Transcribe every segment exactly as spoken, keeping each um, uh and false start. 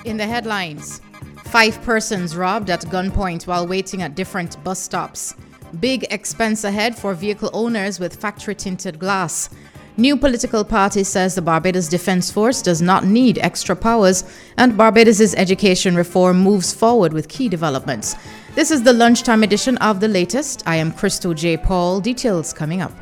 In the headlines, five persons robbed at gunpoint while waiting at different bus stops. Big expense ahead for vehicle owners with factory-tinted glass. New political party says the Barbados Defence Force does not need extra powers, and Barbados' education reform moves forward with key developments. This is the lunchtime edition of The Latest. I am Crystal J. Paul. Details coming up.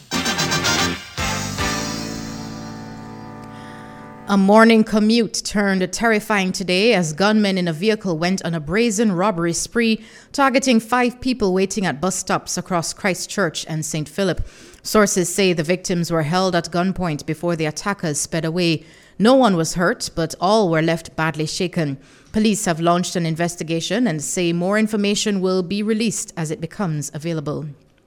A morning commute turned terrifying today as gunmen in a vehicle went on a brazen robbery spree, targeting five people waiting at bus stops across Christchurch and Saint Philip. Sources say the victims were held at gunpoint before the attackers sped away. No one was hurt, but all were left badly shaken. Police have launched an investigation and say more information will be released as it becomes available.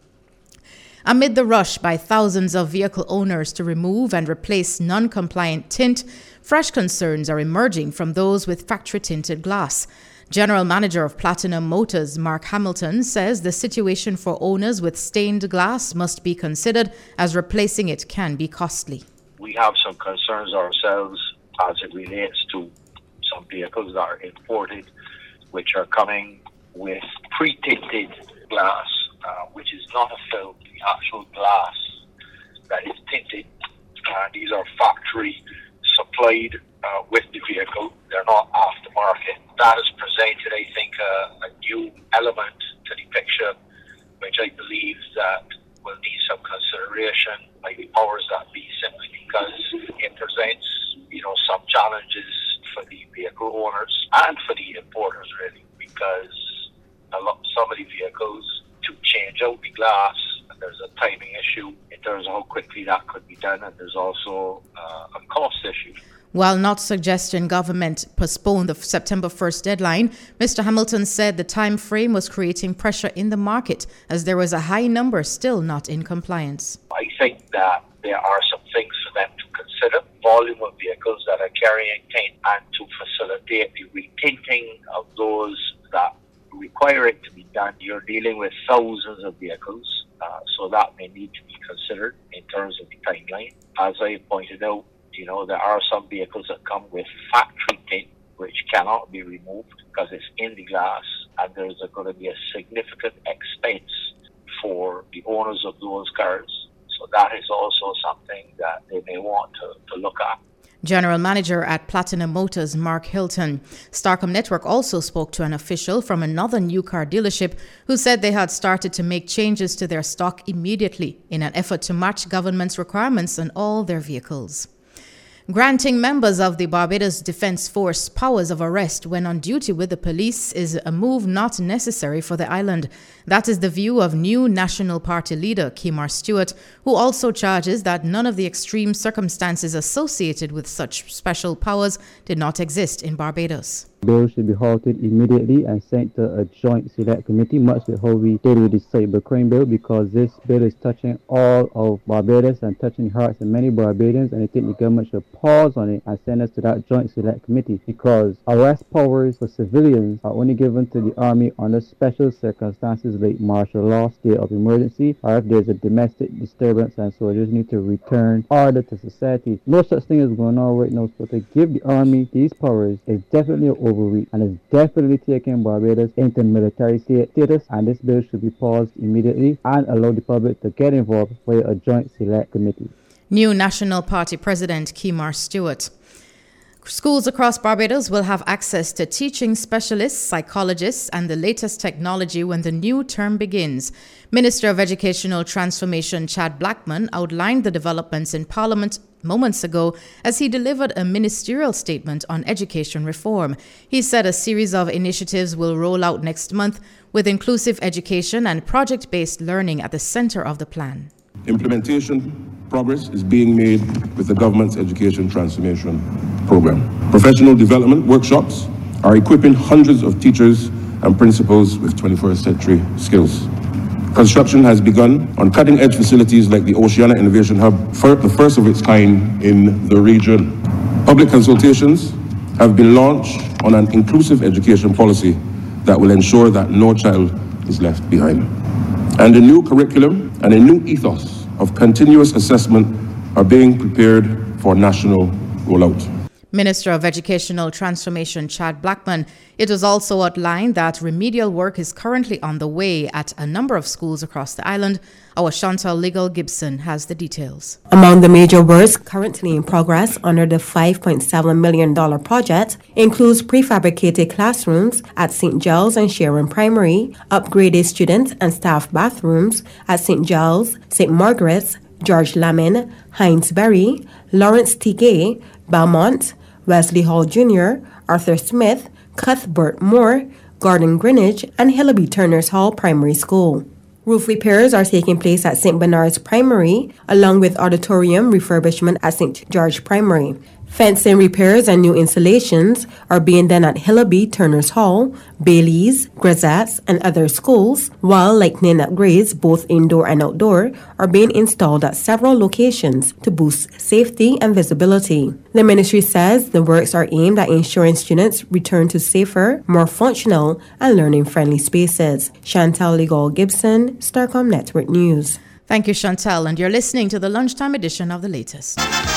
Amid the rush by thousands of vehicle owners to remove and replace non-compliant tint, fresh concerns are emerging from those with factory-tinted glass. General Manager of Platinum Motors, Mark Hamilton, says the situation for owners with stained glass must be considered as replacing it can be costly. We have some concerns ourselves as it relates to some vehicles that are imported, which are coming with pre-tinted glass, uh, which is not a film. Actual glass that is tinted, and these are factory supplied uh, with the vehicle. They're not aftermarket. That has presented, I think, a, a new element to the picture, which I believe that will need some consideration by the powers that be, simply because it presents, you know, some challenges for the vehicle owners and for the importers, really, because a lot, some of the vehicles, to change out the glass, there's a timing issue in terms of how quickly that could be done, and there's also uh, a cost issue. While not suggesting government postpone the September first deadline, Mister Hamilton said the time frame was creating pressure in the market as there was a high number still not in compliance. I think that there are some things for them to consider. Volume of vehicles that are carrying tint, and to facilitate the retinting of those that require it to be done. You're dealing with thousands of vehicles. Uh, so that may need to be considered in terms of the timeline. As I pointed out, you know, there are some vehicles that come with factory tint, which cannot be removed because it's in the glass, and there's going to be a significant expense for the owners of those cars. So that is also something that they may want to, to look at. General Manager at Platinum Motors, Mark Hilton. Starcom Network also spoke to an official from another new car dealership who said they had started to make changes to their stock immediately in an effort to match government's requirements on all their vehicles. Granting members of the Barbados Defence Force powers of arrest when on duty with the police is a move not necessary for the island. That is the view of new National Party leader Kemar Stewart, who also charges that none of the extreme circumstances associated with such special powers did not exist in Barbados. The bill should be halted immediately and sent to a joint select committee, much like how we did with the cybercrime bill, because this bill is touching all of Barbados and touching the hearts of many Barbadians, and I think the government should pause on it and send us to that joint select committee, because arrest powers for civilians are only given to the army under special circumstances like martial law, state of emergency, or if there's a domestic disturbance and soldiers need to return order to society. No such thing is going on right now, so to give the army these powers is definitely a overreach and is definitely taking Barbados into military status, and this bill should be paused immediately and allow the public to get involved via a joint select committee. New National Party President Kemar Stewart. Schools across Barbados will have access to teaching specialists, psychologists, and the latest technology when the new term begins. Minister of Educational Transformation Chad Blackman outlined the developments in Parliament moments ago as he delivered a ministerial statement on education reform. He said a series of initiatives will roll out next month with inclusive education and project-based learning at the center of the plan. Implementation progress is being made with the government's education transformation program. Professional development workshops are equipping hundreds of teachers and principals with twenty-first century skills. Construction has begun on cutting-edge facilities like the Oceania Innovation Hub, the first of its kind in the region. Public consultations have been launched on an inclusive education policy that will ensure that no child is left behind. And a new curriculum and a new ethos of continuous assessment are being prepared for national rollout. Minister of Educational Transformation Chad Blackman. It was also outlined that remedial work is currently on the way at a number of schools across the island. Our Chantal Legal Gibson has the details. Among the major works currently in progress under the five point seven million dollars project includes prefabricated classrooms at Saint Giles and Sharon Primary, upgraded student and staff bathrooms at Saint Giles, Saint Margaret's, George Lamin, Hinesbury, Lawrence T. Gay, Belmont, Wesley Hall Junior, Arthur Smith, Cuthbert Moore, Gordon Greenwich, and Hillaby Turner's Hall Primary School. Roof repairs are taking place at Saint Bernard's Primary, along with auditorium refurbishment at Saint George Primary. Fencing repairs and new installations are being done at Hillaby Turner's Hall, Bailey's, Grisette's, and other schools, while lightning upgrades, both indoor and outdoor, are being installed at several locations to boost safety and visibility. The ministry says the works are aimed at ensuring students return to safer, more functional, and learning-friendly spaces. Chantal Legal Gibson, Starcom Network News. Thank you, Chantal, and you're listening to the lunchtime edition of The Latest.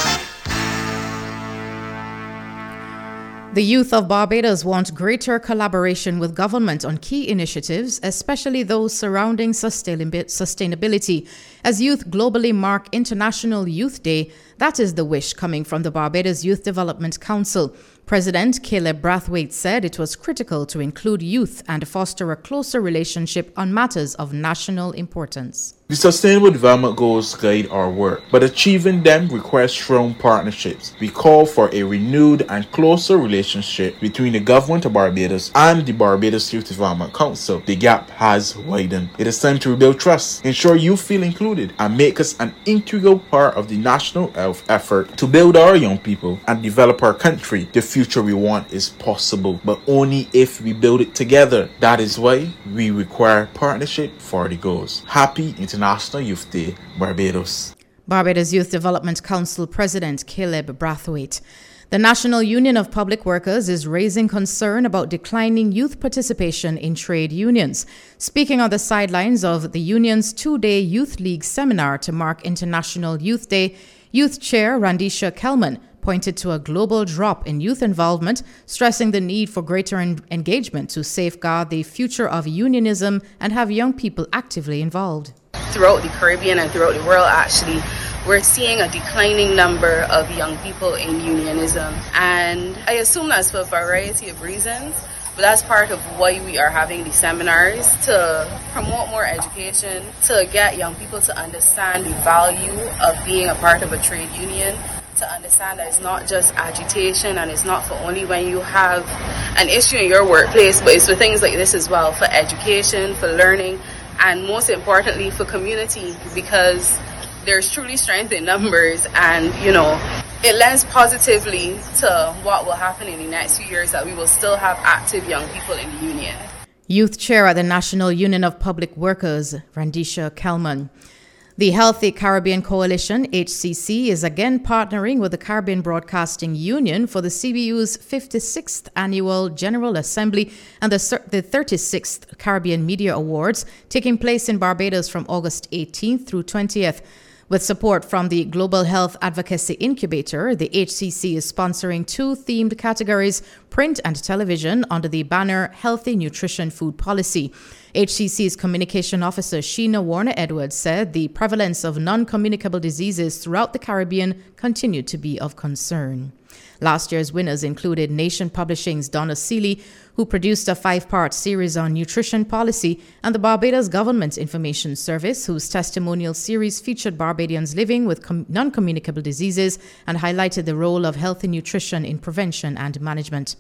The youth of Barbados want greater collaboration with government on key initiatives, especially those surrounding sustainability. As youth globally mark International Youth Day, that is the wish coming from the Barbados Youth Development Council. President Caleb Brathwaite said it was critical to include youth and foster a closer relationship on matters of national importance. The Sustainable Development Goals guide our work, but achieving them requires strong partnerships. We call for a renewed and closer relationship between the government of Barbados and the Barbados Youth Development Council. The gap has widened. It is time to rebuild trust, ensure you feel included, and make us an integral part of the national health effort to build our young people and develop our country. The future we want is possible, but only if we build it together. That is why we require partnership for the goals. Happy International Youth Day, Barbados. Barbados Youth Development Council President Caleb Brathwaite. The National Union of Public Workers is raising concern about declining youth participation in trade unions. Speaking on the sidelines of the union's two-day Youth League seminar to mark International Youth Day, Youth Chair Randisha Kelman pointed to a global drop in youth involvement, stressing the need for greater en- engagement to safeguard the future of unionism and have young people actively involved. Throughout the Caribbean and throughout the world, actually, we're seeing a declining number of young people in unionism. And I assume that's for a variety of reasons, but that's part of why we are having these seminars, to promote more education, to get young people to understand the value of being a part of a trade union, to understand that it's not just agitation and it's not for only when you have an issue in your workplace, but it's for things like this as well, for education, for learning, and most importantly for community, because there's truly strength in numbers, and you know, it lends positively to what will happen in the next few years, that we will still have active young people in the union. Youth Chair at the National Union of Public Workers, Randisha Kelman. The Healthy Caribbean Coalition, H C C, is again partnering with the Caribbean Broadcasting Union for the C B U's fifty-sixth Annual General Assembly and the, the thirty-sixth Caribbean Media Awards, taking place in Barbados from August eighteenth through twentieth. With support from the Global Health Advocacy Incubator, the H C C is sponsoring two themed categories, print and television, under the banner Healthy Nutrition Food Policy. H C C's Communication Officer Sheena Warner-Edwards said the prevalence of non-communicable diseases throughout the Caribbean continued to be of concern. Last year's winners included Nation Publishing's Donna Seeley, who produced a five-part series on nutrition policy, and the Barbados Government Information Service, whose testimonial series featured Barbadians living with com- non-communicable diseases and highlighted the role of healthy nutrition in prevention and management.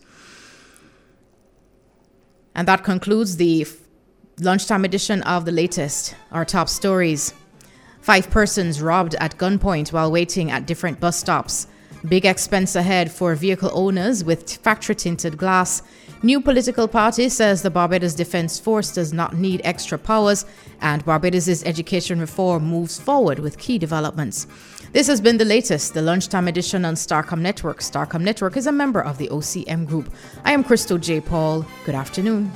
And that concludes the lunchtime edition of The Latest. Our top stories. Five persons robbed at gunpoint while waiting at different bus stops. Big expense ahead for vehicle owners with factory-tinted glass. New political party says the Barbados Defence Force does not need extra powers. And Barbados' education reform moves forward with key developments. This has been The Latest, the lunchtime edition on Starcom Network. Starcom Network is a member of the O C M Group. I am Crystal J. Paul. Good afternoon.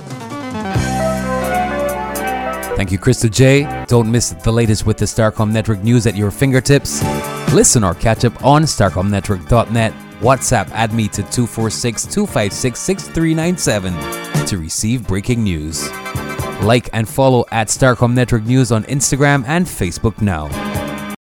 Thank you, Crystal J. Don't miss the latest with the Starcom Network news at your fingertips. Listen or catch up on starcom network dot net. WhatsApp add me to two four six, two five six, six three nine seven to receive breaking news. Like and follow at Starcom Network News on Instagram and Facebook now.